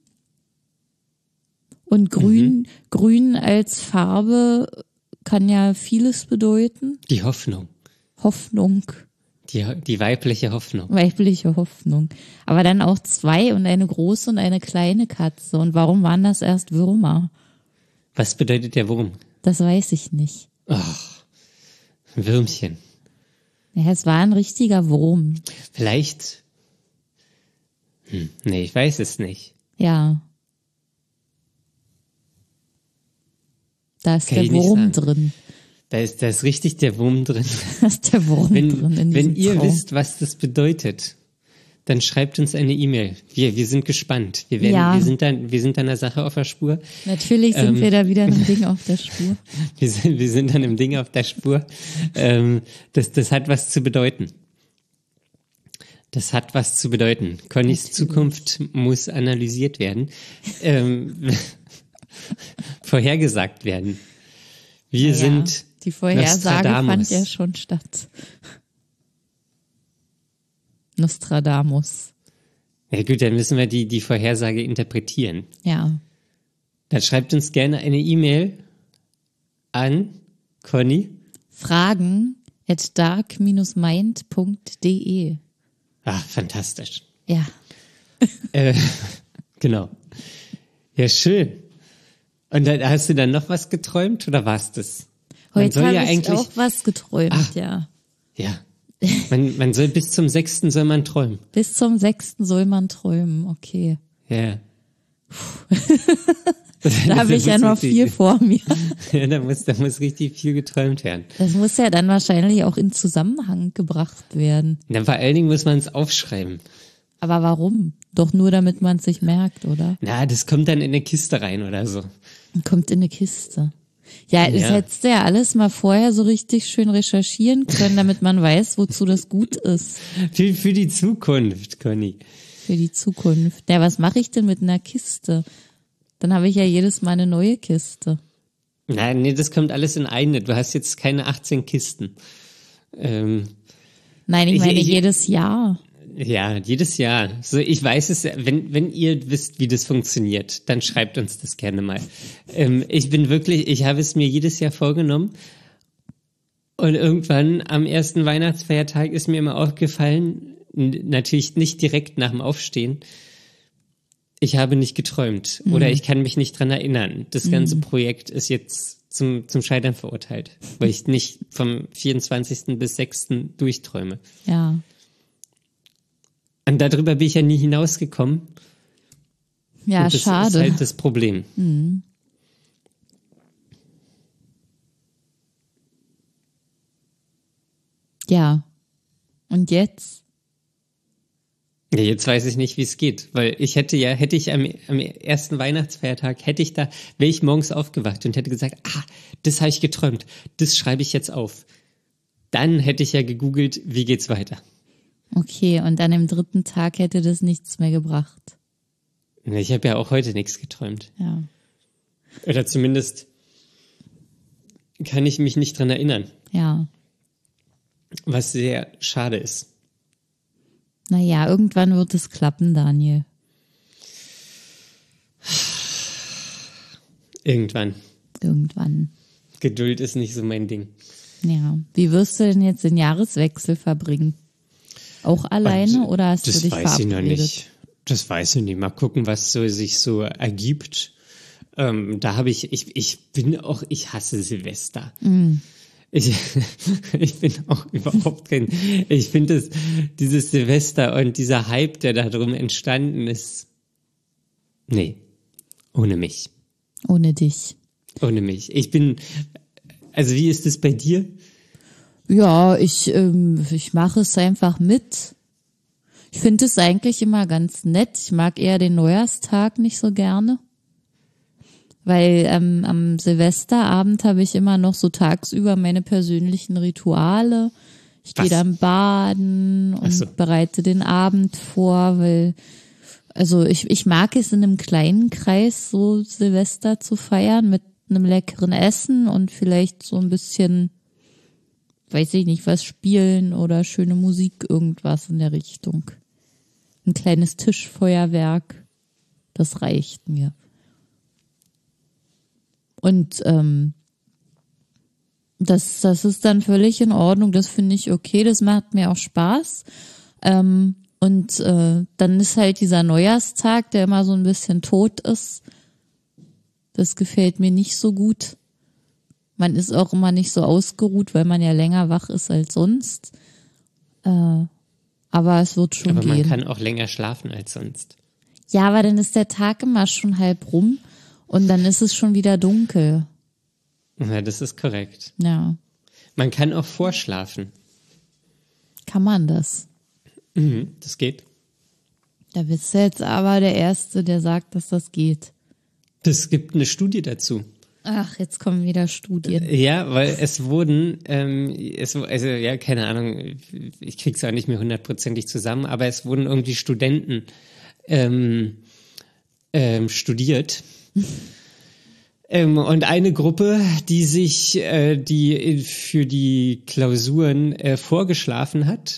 Und grün als Farbe kann ja vieles bedeuten. Die Hoffnung. Hoffnung. Die weibliche Hoffnung. Weibliche Hoffnung. Aber dann auch zwei und eine große und eine kleine Katze. Und warum waren das erst Würmer? Was bedeutet der Wurm? Das weiß ich nicht. Ach, ein Würmchen. Ja, es war ein richtiger Wurm. Vielleicht. Nee, ich weiß es nicht. Ja. Da ist Kann der ich nicht Wurm sagen. drin. Da ist richtig der Wurm drin. Da ist der Wurm drin in Wenn diesem ihr Traum. wisst, was das bedeutet, dann schreibt uns eine E-Mail. Wir sind gespannt. Wir sind dann der Sache auf der Spur. Natürlich sind wir da wieder einem Ding auf der Spur. Wir sind dann im Ding auf der Spur. Das hat was zu bedeuten. Das hat was zu bedeuten. Connys Zukunft muss analysiert werden. Vorhergesagt werden. Wir sind Die Vorhersage Nostradamus. fand ja schon statt. Nostradamus. Ja gut, dann müssen wir die Vorhersage interpretieren. Ja. Dann schreibt uns gerne eine E-Mail an Conny. Fragen@dark-mind.de. Ach, fantastisch. Ja. Genau. Ja, schön. Und dann hast du dann noch was geträumt oder war's das? Man Heute soll habe ja ich eigentlich, auch was geträumt, ja. ja, man soll bis zum 6. soll man träumen. Bis zum 6. soll man träumen, okay. Ja. Da habe ich ja noch viel vor mir. Ja, da muss richtig viel geträumt werden. Das muss ja dann wahrscheinlich auch in Zusammenhang gebracht werden. Na, vor allen Dingen muss man es aufschreiben. Aber warum? Doch nur, damit man es sich merkt, oder? Na, das kommt dann in eine Kiste rein oder so. Kommt in eine Kiste. Ja, das hättest du ja alles mal vorher so richtig schön recherchieren können, damit man weiß, wozu das gut ist. Für die Zukunft, Conny. Für die Zukunft. Ja, was mache ich denn mit einer Kiste? Dann habe ich ja jedes Mal eine neue Kiste. Nein, nee, das kommt alles in eine. Du hast jetzt keine 18 Kisten. Nein, ich meine jedes Jahr. Ja, jedes Jahr. So, ich weiß es, wenn ihr wisst, wie das funktioniert, dann schreibt uns das gerne mal. Ich habe es mir jedes Jahr vorgenommen und irgendwann am ersten Weihnachtsfeiertag ist mir immer aufgefallen, natürlich nicht direkt nach dem Aufstehen, ich habe nicht geträumt oder ich kann mich nicht dran erinnern. Das ganze Projekt ist jetzt zum Scheitern verurteilt, weil ich nicht vom 24. bis 6. durchträume. Ja. Und darüber bin ich ja nie hinausgekommen. Ja, und das schade. ist halt das Problem. Ja. Und jetzt? Ja, jetzt weiß ich nicht, wie es geht, weil hätte ich am ersten Weihnachtsfeiertag, wäre ich morgens aufgewacht und hätte gesagt, das habe ich geträumt, das schreibe ich jetzt auf. Dann hätte ich ja gegoogelt, wie geht's weiter. Okay, und an dem 3. Tag hätte das nichts mehr gebracht. Ich habe ja auch heute nichts geträumt. Ja. Oder zumindest kann ich mich nicht dran erinnern. Ja. Was sehr schade ist. Naja, irgendwann wird es klappen, Daniel. Irgendwann. Irgendwann. Geduld ist nicht so mein Ding. Ja. Wie wirst du denn jetzt den Jahreswechsel verbringen? Auch alleine oder hast du dich verabredet? Das weiß ich noch nicht. Das weiß ich nicht. Mal gucken, was sich so ergibt. Da habe ich hasse Silvester. Ich bin auch überhaupt ich finde dieses Silvester und dieser Hype, der da drum entstanden ist, nee, ohne mich. Ohne dich. Ohne mich. Also wie ist es bei dir? Ja, ich mache es einfach mit. Ich finde es eigentlich immer ganz nett. Ich mag eher den Neujahrstag nicht so gerne. Weil am Silvesterabend habe ich immer noch so tagsüber meine persönlichen Rituale. Ich gehe dann baden und bereite den Abend vor, weil ich mag es in einem kleinen Kreis so Silvester zu feiern mit einem leckeren Essen und vielleicht so ein bisschen, weiß ich nicht, was spielen oder schöne Musik, irgendwas in der Richtung. Ein kleines Tischfeuerwerk, das reicht mir. Und das ist dann völlig in Ordnung, das finde ich okay, das macht mir auch Spaß. Dann ist halt dieser Neujahrstag, der immer so ein bisschen tot ist. Das gefällt mir nicht so gut. Man ist auch immer nicht so ausgeruht, weil man ja länger wach ist als sonst. Aber es wird schon gehen. Aber man kann auch länger schlafen als sonst. Ja, aber dann ist der Tag immer schon halb rum und dann ist es schon wieder dunkel. Ja, das ist korrekt. Ja. Man kann auch vorschlafen. Kann man das? Das geht. Da bist du jetzt aber der Erste, der sagt, dass das geht. Es gibt eine Studie dazu. Ach, jetzt kommen wieder Studien. Ja, weil es wurden, keine Ahnung, ich krieg's auch nicht mehr 100%ig zusammen, aber es wurden irgendwie Studenten studiert, Und eine Gruppe, die sich für die Klausuren vorgeschlafen hat,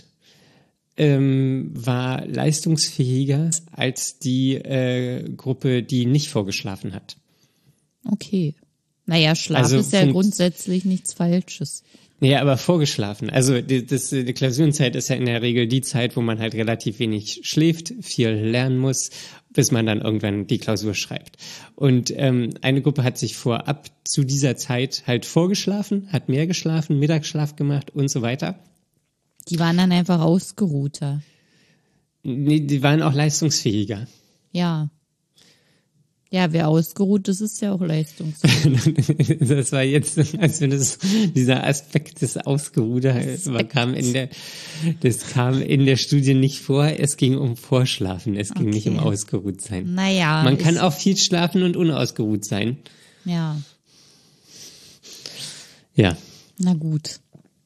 war leistungsfähiger als die Gruppe, die nicht vorgeschlafen hat. Okay. Naja, Schlaf Also ist ja grundsätzlich nichts Falsches. Ja, aber vorgeschlafen. Also die Klausurenzeit ist ja in der Regel die Zeit, wo man halt relativ wenig schläft, viel lernen muss, bis man dann irgendwann die Klausur schreibt. Und eine Gruppe hat sich vorab zu dieser Zeit halt vorgeschlafen, hat mehr geschlafen, Mittagsschlaf gemacht und so weiter. Die waren dann einfach ausgeruhter. Nee, die waren auch leistungsfähiger. Ja. Ja, wer ausgeruht ist, ist ja auch leistungsfähig. Das war jetzt, als wenn dieser Aspekt des Ausgeruhter kam in der Studie nicht vor. Es ging um Vorschlafen, es ging nicht um Ausgeruhtsein. Naja. Man kann auch viel schlafen und unausgeruht sein. Ja. Ja. Na gut.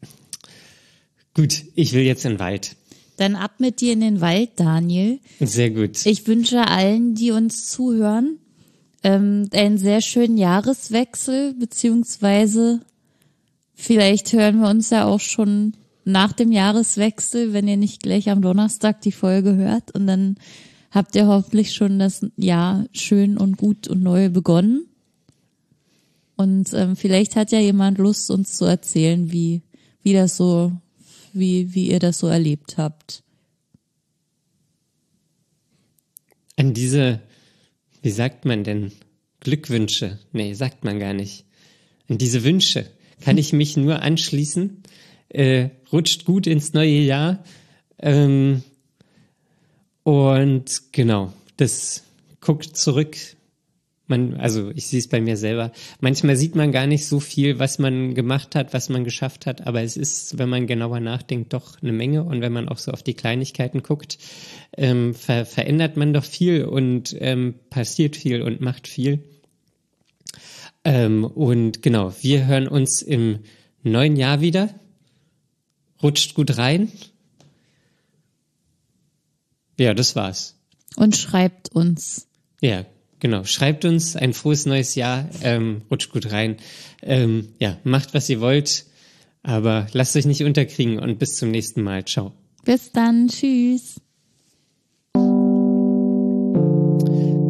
Gut, ich will jetzt in den Wald. Dann ab mit dir in den Wald, Daniel. Sehr gut. Ich wünsche allen, die uns zuhören, einen sehr schönen Jahreswechsel, beziehungsweise vielleicht hören wir uns ja auch schon nach dem Jahreswechsel, wenn ihr nicht gleich am Donnerstag die Folge hört, und dann habt ihr hoffentlich schon das Jahr schön und gut und neu begonnen. Und vielleicht hat ja jemand Lust, uns zu erzählen, wie ihr das so erlebt habt. An diese, wie sagt man denn, Glückwünsche? Nee, sagt man gar nicht. An diese Wünsche kann ich mich nur anschließen. Rutscht gut ins neue Jahr. Und genau, das guckt zurück. Also ich sehe es bei mir selber. Manchmal sieht man gar nicht so viel, was man gemacht hat, was man geschafft hat, aber es ist, wenn man genauer nachdenkt, doch eine Menge. Und wenn man auch so auf die Kleinigkeiten guckt, verändert man doch viel und passiert viel und macht viel. Und genau, wir hören uns im neuen Jahr wieder. Rutscht gut rein. Ja, das war's. Und schreibt uns. Ja, genau. Schreibt uns ein frohes neues Jahr. Rutscht gut rein. Ja, macht, was ihr wollt. Aber lasst euch nicht unterkriegen und bis zum nächsten Mal. Ciao. Bis dann. Tschüss.